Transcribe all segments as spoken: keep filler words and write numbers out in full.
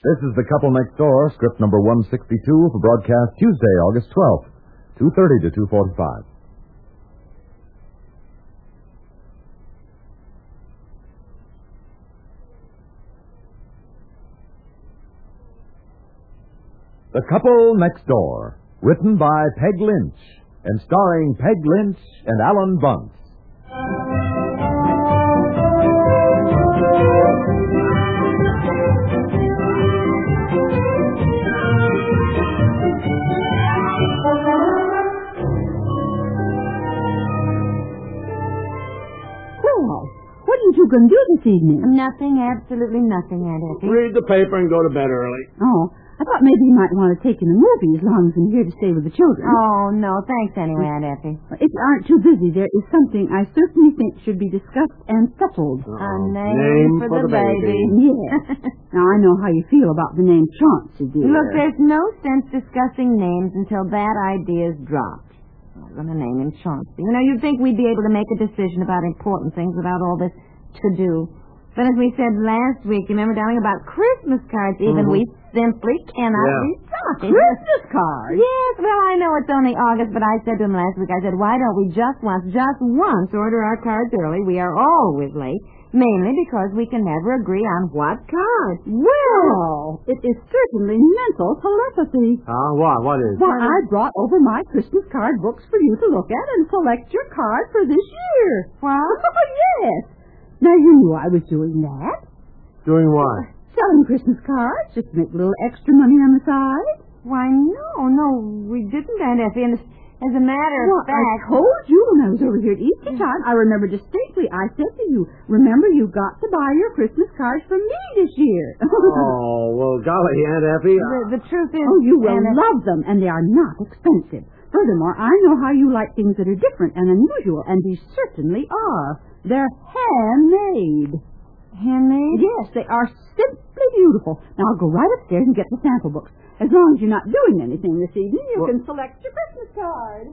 This is The Couple Next Door, script number one sixty-two for broadcast Tuesday, August twelfth, two thirty to two forty-five. The Couple Next Door, written by Peg Lynch and starring Peg Lynch and Alan Bunce. What are you going to do this evening? Nothing, absolutely nothing, Aunt Effie. Read the paper and go to bed early. Oh, I thought maybe you might want to take in the movie as long as I'm here to stay with the children. Oh, no, thanks anyway, Aunt Effie. If you aren't too busy, there is something I certainly think should be discussed and settled. Uh-oh. A name, name for, for the, the baby. baby. Yes. Now, I know how you feel about the name Chauncey, dear. Look, there's no sense discussing names until that idea's dropped. I'm going to name him Chauncey. You know, you'd think we'd be able to make a decision about important things without all this to-do. But as we said last week, you remember, darling, about Christmas cards, even, mm-hmm. we simply cannot yeah. decide. Christmas cards? Yes, well, I know it's only August, but I said to him last week, I said, why don't we just once, just once order our cards early? We are always late, mainly because we can never agree on what cards. Well, it is certainly mental telepathy. Ah, uh, what? What is? Well, I brought over my Christmas card books for you to look at and select your card for this year. What? Oh, yes. Now, you knew I was doing that. Doing what? Selling Christmas cards, just to make a little extra money on the side. Why, no, no, we didn't, Aunt Effie. And as a matter well, of fact... I told you when I was over here at Easter time, I remember distinctly, I said to you, remember, you got to buy your Christmas cards from me this year. Oh, well, golly, Aunt Effie. The, the truth is... Oh, you will Aunt love them, and they are not expensive. Furthermore, I know how you like things that are different and unusual, and these certainly are. They're handmade. Handmade? Yes, they are simply beautiful. Now, I'll go right upstairs and get the sample books. As long as you're not doing anything this evening, you well, can select your Christmas card.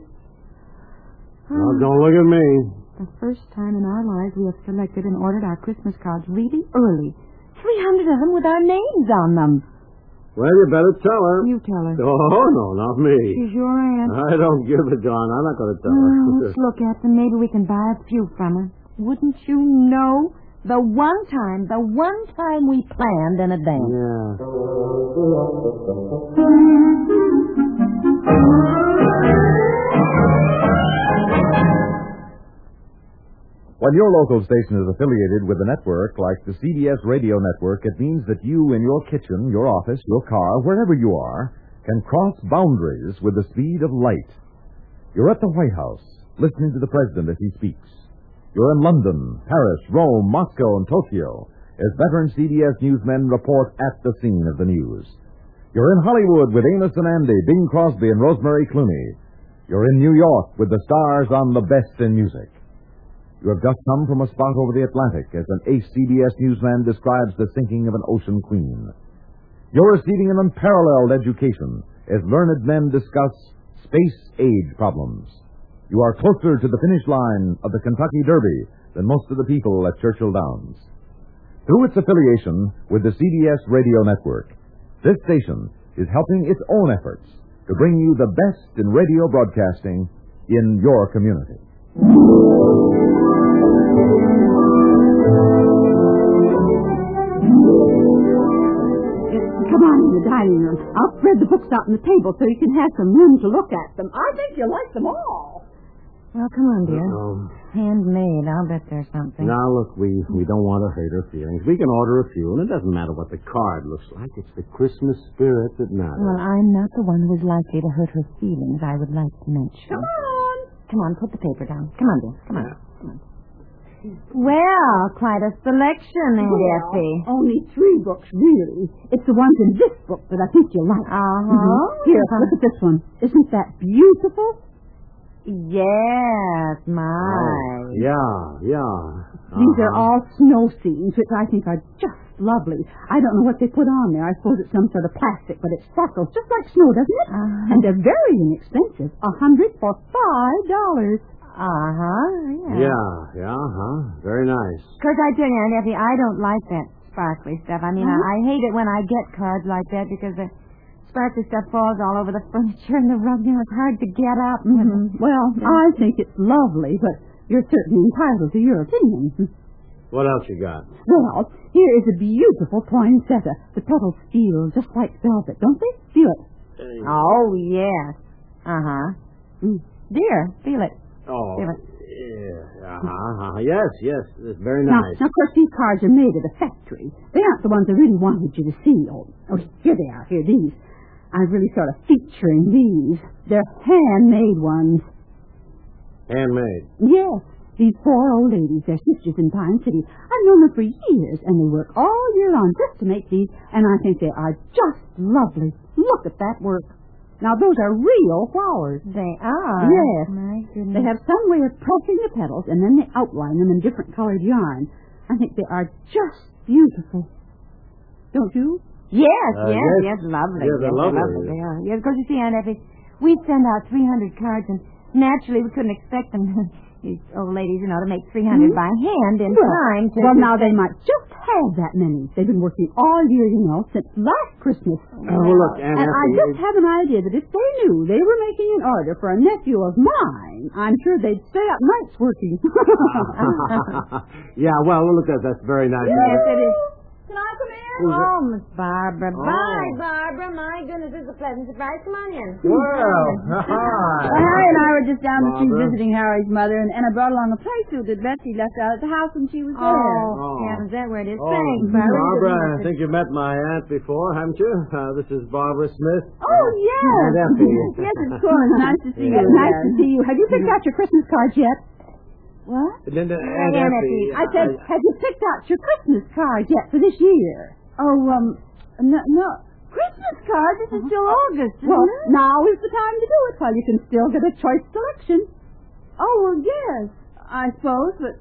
Well, don't look at me. The first time in our lives we have selected and ordered our Christmas cards really early. three hundred of them with our names on them. Well, you better tell her. You tell her. Oh, no, not me. She's your aunt. I don't give a darn. I'm not going to tell well, her. Let's look at them. Maybe we can buy a few from her. Wouldn't you know? The one time, the one time we planned in advance. Yeah. When your local station is affiliated with a network like the C B S radio network, it means that you in your kitchen, your office, your car, wherever you are, can cross boundaries with the speed of light. You're at the White House, listening to the president as he speaks. You're in London, Paris, Rome, Moscow, and Tokyo as veteran C B S newsmen report at the scene of the news. You're in Hollywood with Amos and Andy, Bing Crosby, and Rosemary Clooney. You're in New York with the stars on the best in music. You have just come from a spot over the Atlantic as an ace C B S newsman describes the sinking of an ocean queen. You're receiving an unparalleled education as learned men discuss space-age problems. You are closer to the finish line of the Kentucky Derby than most of the people at Churchill Downs. Through its affiliation with the C B S radio network, this station is helping its own efforts to bring you the best in radio broadcasting in your community. Come on in the dining room. I'll spread the books out on the table so you can have some room to look at them. I think you'll like them all. Well, come on, dear. Um, Handmade. I'll bet there's something. now, look, we, we don't want to hurt her feelings. We can order a few, and it doesn't matter what the card looks like. It's the Christmas spirit that matters. Well, I'm not the one who's likely to hurt her feelings, I would like to mention. Come on. Come on, put the paper down. Come on, dear. Come on. Come on. Well, quite a selection, Aunt Well, Effie. only three books, really. It's the ones in this book that I think you'll like. Uh-huh. Mm-hmm. Here, look at this one. Isn't that beautiful? Yes, my. Oh, yeah, yeah. Uh-huh. These are all snow scenes, which I think are just lovely. I don't know what they put on there. I suppose it's some sort of plastic, but it sparkles just like snow, doesn't it? Uh-huh. And they're very inexpensive. A hundred for five dollars. Uh-huh. Yeah, yeah, huh? Very nice. Because I tell you, Aunt Effie, I don't like that sparkly stuff. I mean, Huh? I, I hate it when I get cards like that because the sparkly stuff falls all over the furniture and the rug. You know, it's hard to get up. Mm-hmm. Well, Yeah. I think it's lovely, but you're certainly entitled to your opinion. What else you got? Well, here is a beautiful poinsettia. The petals feel just like velvet, don't they? Feel it. Oh, yes. Uh-huh. Mm. Dear, feel it. Oh, Feel it. yeah. Uh-huh, uh-huh. Yes, yes. It's very Now, nice. now, of course, these cards are made at a factory. They aren't the ones I really wanted you to see. Oh, oh, here they are. Here, these. I'm really sort of featuring these. They're handmade ones. Handmade. Yes, these four old ladies, they're sisters in Pine City. I've known them for years, and they work all year long just to make these, and I think they are just lovely. Look at that work. Now, those are real flowers. They are? Yes. My goodness. They have some way of pressing the petals, and then they outline them in different colored yarn. I think they are just beautiful. Don't you? Yes, Uh, yes, yes. yes, lovely. Yeah, they're yes, lovely. They are. Yes, because you see, Aunt Effie, we send out three hundred cards, and naturally we couldn't expect them, these old ladies, you know, to make three hundred Hmm? by hand in Well, time to... well, now they might just have that many. They've been working all year, you know, since last Christmas. Oh, well, look, Aunt And I Effie, just have an idea that if they knew they were making an order for a nephew of mine, I'm sure they'd stay up nights working. yeah, well, look, that, that's very nice. Yes, it is. Can I come in? Who's it? Oh, Miss Barbara. Oh. Bye, Barbara. My goodness, this is a pleasant surprise. Come on in. Well, Well, hi. Harry and I were just down the street Barbara. visiting Harry's mother, and, and I brought along a play suit that Betsy left out at the house when she was there. Oh, Oh. heavens, that where it is. Oh, Thanks, Barbara. Barbara, I think you've met my aunt before, haven't you? Uh, this is Barbara Smith. Oh, yes. Aunt Effie. Yes, of course. Nice to see you. Yeah. Nice to see you. Have you picked out your Christmas cards yet? What? And then, uh, Aunt Aunt Effie. I said, have you picked out your Christmas cards yet for this year? Oh, um, no, no. Christmas cards? This is still August, isn't Well, it? Now is the time to do it while you can still get a choice selection. Oh, well, yes, I suppose, but...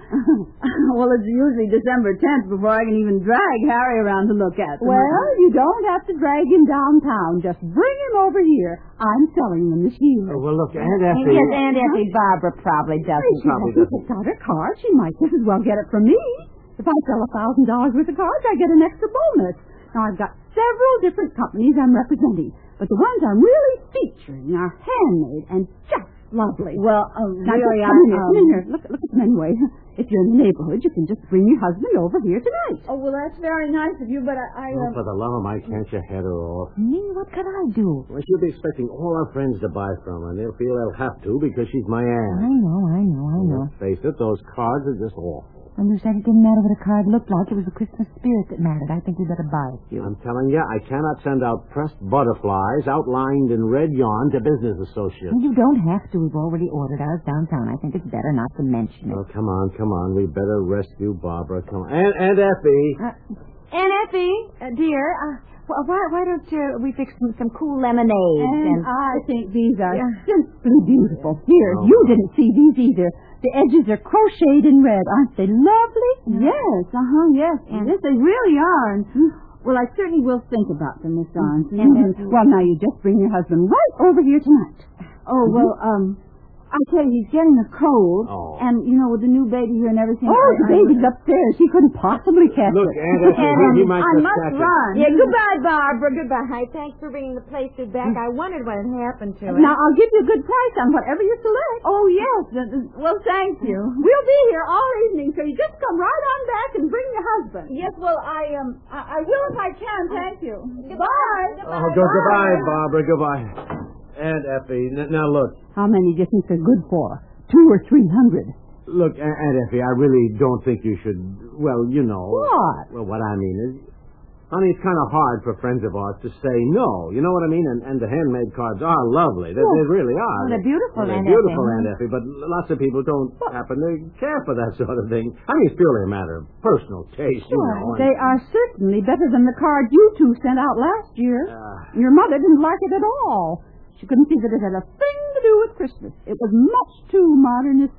well, it's usually December tenth before I can even drag Harry around to look at them. Well, you don't have to drag him downtown. Just bring him over here. I'm selling them this year. Oh, well, look, Aunt Effie. Yes, Aunt Effie, Barbara probably Hey, doesn't. she probably hasn't doesn't. picked out her card. She might just as well get it from me. If I sell a thousand dollars worth of cards, I get an extra bonus. Now, I've got several different companies I'm representing, but the ones I'm really featuring are handmade and just lovely. Well, uh, now, really, just come in I, here, come in here. Look, look at them anyway. If you're in the neighborhood, you can just bring your husband over here tonight. Oh, well, that's very nice of you, but I... I Oh, for the love of Mike, can't you head her off? Me? What could I do? Well, she'll be expecting all our friends to buy from her, and they'll feel they'll have to because she's my I aunt. know, I know, I know. Let's face it, those cards are just awful. When you said it didn't matter what a card looked like, it was the Christmas spirit that mattered. I think we better buy a few. I'm telling you, I cannot send out pressed butterflies outlined in red yarn to business associates. You don't have to. We've already ordered ours downtown. I think it's better not to mention it. Oh, come on, come on. We better rescue Barbara. Come on. Aunt, Aunt Effie. Uh, Aunt Effie, uh, dear, uh, wh- why, why don't uh, we fix some, some cool lemonade? And I think these are Yeah. simply beautiful. Here, Oh. you didn't see these either. The edges are crocheted in red. Aren't they lovely? Yes, uh-huh, yes. And- Yes, they really are. And, well, I certainly will think about them, Miss Barnes. And- Mhm. Well, now you just bring your husband right over here tonight. Oh, well, um, I tell you, he's getting a cold. Oh. And, you know, with the new baby here and everything. Oh, the baby's upstairs. He couldn't possibly catch Look, it. Aunt Effie, he, he might I just must catch it. run. Yeah, goodbye, Barbara. Goodbye. Thanks for bringing the place back. I wondered what had happened to it. Now, I'll give you a good price on whatever you select. Oh, yes. Uh, uh, Well, thank you. We'll be here all evening, so you just come right on back and bring your husband. Yes, well, I um, I, I will if I can. Thank you. Goodbye. Oh, go, goodbye, Barbara. Goodbye. Aunt Effie, n- now look. How many do you think they're good for? Two or three hundred. Look, Aunt Aunt Effie, I really don't think you should, well, you know. What? Well, what I mean is, honey, it's kind of hard for friends of ours to say no. You know what I mean? And, and the handmade cards are lovely. They, they really are. Oh, they're beautiful, Well, they're Aunt beautiful, Effie. Aunt Effie, but lots of people don't happen to care for that sort of thing. I mean, it's purely a matter of personal taste, you know. and- They are certainly better than the cards you two sent out last year. Uh, Your mother didn't like it at all. She couldn't see that it had a thing to do with Christmas. It was much too modernistic.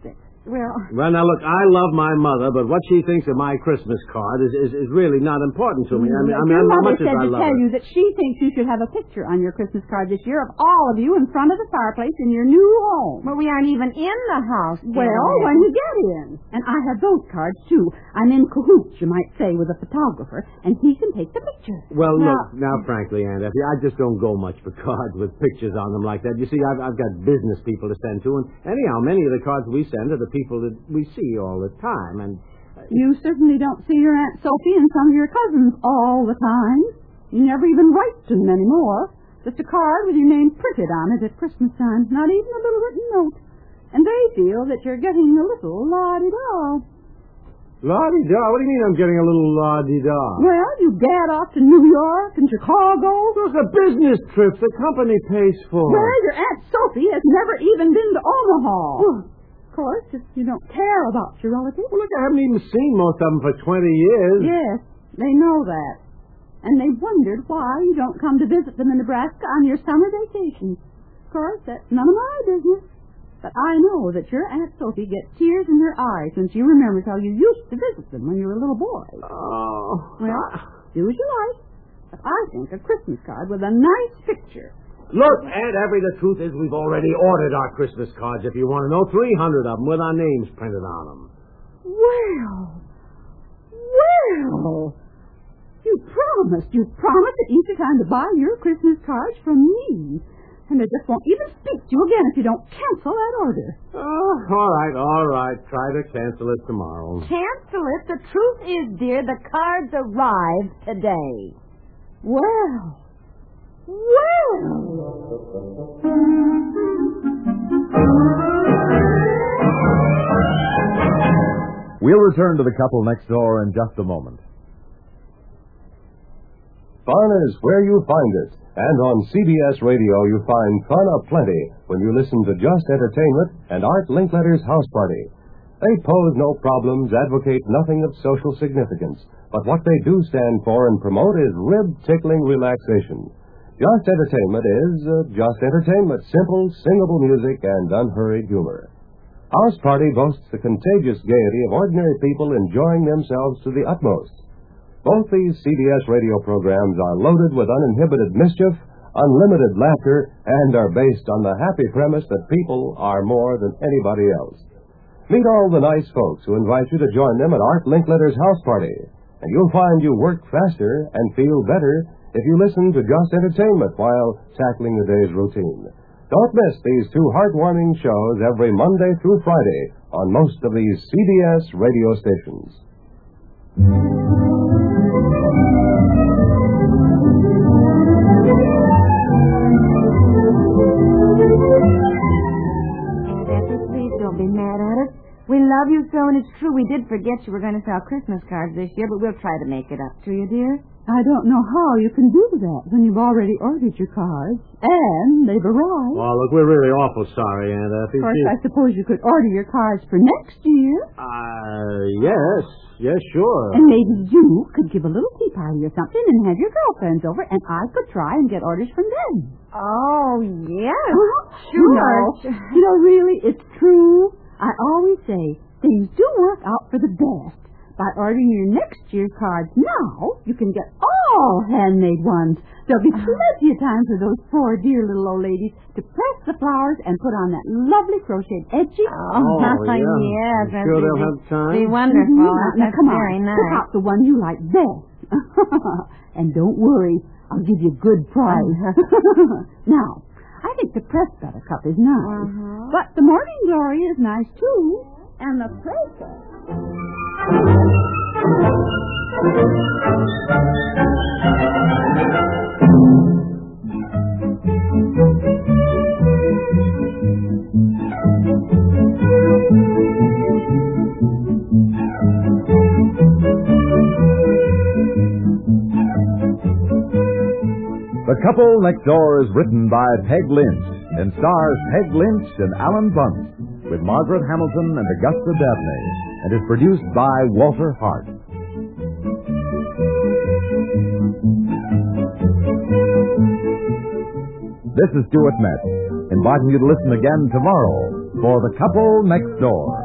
Well... Well, now, look, I love my mother, but what she thinks of my Christmas card is, is, is really not important to me. I mean, I mean, Your how mother much as said I to love tell her. you that she thinks you should have a picture on your Christmas card this year of all of you in front of the fireplace in your new home. Well, we aren't even in the house. Well, dear. when you get in. And I have those cards, too. I'm in cahoots, you might say, with a photographer, and he can take the picture. Well, Now- look, now, frankly, Aunt Effie, I just don't go much for cards with pictures on them like that. You see, I've, I've got business people to send to, and anyhow, many of the cards we send are the people that we see all the time, and... Uh, You certainly don't see your Aunt Sophie and some of your cousins all the time. You never even write to them anymore. Just a card with your name printed on it at Christmas time. Not even a little written note. And they feel that you're getting a little la-di-da. La-di-da? What do you mean I'm getting a little la-di-da? Well, you gad off to New York and Chicago. Those are business trips the company pays for. Well, your Aunt Sophie has never even been to Omaha. Well, of course, if you don't care about your relatives. Well, look, I haven't even seen most of them for twenty years. Yes, they know that. And they wondered why you don't come to visit them in Nebraska on your summer vacations. Of course, that's none of my business. But I know that your Aunt Sophie gets tears in her eyes when she remembers how you used to visit them when you were a little boy. Oh. Well, do as you like. But I think a Christmas card with a nice picture. Look, Aunt Effie, the truth is we've already ordered our Christmas cards, if you want to know. three hundred of them with our names printed on them. Well, well, you promised, you promised at Easter time to buy your Christmas cards from me. And I just won't even speak to you again if you don't cancel that order. Oh, all right, all right. Try to cancel it tomorrow. Cancel it? The truth is, dear, the cards arrived today. Well, well. We'll return to the couple next door in just a moment. Fun is where you find it. And on C B S Radio, you find fun aplenty when you listen to Just Entertainment and Art Linkletter's House Party. They pose no problems, advocate nothing of social significance, but what they do stand for and promote is rib-tickling relaxation. Just Entertainment is uh, just entertainment, simple, singable music and unhurried humor. House Party boasts the contagious gaiety of ordinary people enjoying themselves to the utmost. Both these C B S radio programs are loaded with uninhibited mischief, unlimited laughter, and are based on the happy premise that people are more than anybody else. Meet all the nice folks who invite you to join them at Art Linkletter's House Party, and you'll find you work faster and feel better if you listen to Just Entertainment while tackling the day's routine. Don't miss these two heartwarming shows every Monday through Friday on most of these C B S radio stations. Please don't be mad at us. We love you so, and it's true. We did forget you were going to sell Christmas cards this year, but we'll try to make it up to you, dear. I don't know how you can do that when you've already ordered your cards, and they've arrived. Well, look, we're really awful sorry, Aunt Effie. Of course, I suppose you could order your cards for next year. Uh, yes. Yes, sure. And maybe you could give a little tea party or something and have your girlfriends over, and I could try and get orders from them. Oh, yes. You know, you know, really, it's true. I always say things do work out for the best. By ordering your next year's cards now, you can get all handmade ones. There'll be plenty of time for those poor dear little old ladies to press the flowers and put on that lovely crocheted edging. Oh, yeah. yes. You sure they'll be, have time? Be wonderful. Mhm. Now, That's come very on, nice. pick out the one you like best. And don't worry, I'll give you a good price. Now, I think the pressed buttercup is nice, Uh-huh. but the morning glory is nice too, and the princess. The Couple Next Door is written by Peg Lynch and stars Peg Lynch and Alan Bunce with Margaret Hamilton and Augusta Dabney, and is produced by Walter Hart. This is Stuart Metz, inviting you to listen again tomorrow for The Couple Next Door.